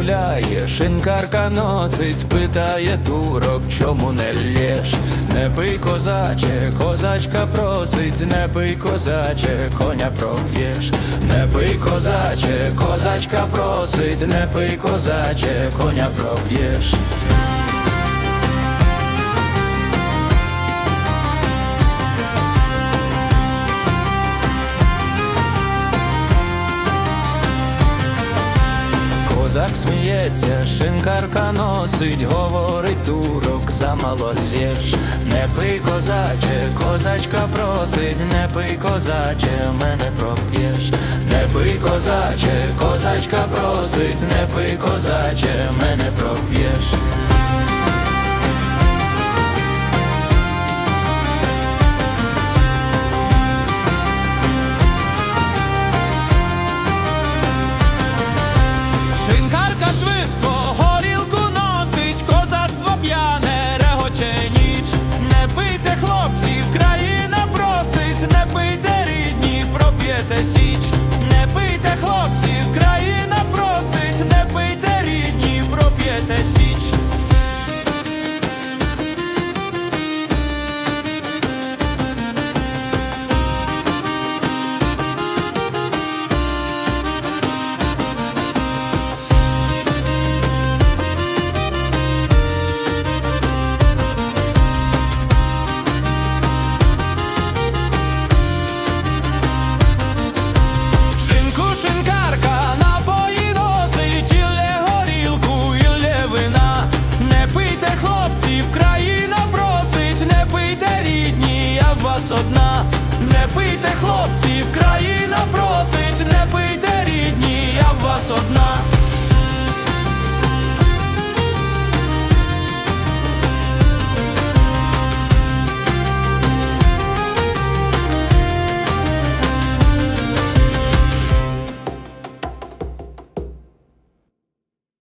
гуляє, шинкарка носить, питає турок, чому не лєш? Не пий, козаче, козачка просить, не пий, козаче, коня проп'єш. Не пий, козаче, козачка просить, не пий, козаче, коня проп'єш. Козак сміється, шинкарка носить, говорить турок, замало лєш. Не пий, козаче, козачка просить, не пий, козаче, мене проп'єш. Не пий, козаче, козачка просить, не пий, козаче, мене проп'єш. Шинкарка швидко горілку носить, козацтво п'яне регоче ніч. Не пийте, хлопці, країна просить, не пийте, рідні, проп'єте січ. Не пийте, хлопці, країна просить, не пийте, рідні, проп'єте січ. Шинкарка напої носить, іллє горілку, іллє вина. Не пийте, хлопці, країна просить, не пийте, рідні, я в вас одна. Не пийте, хлопці,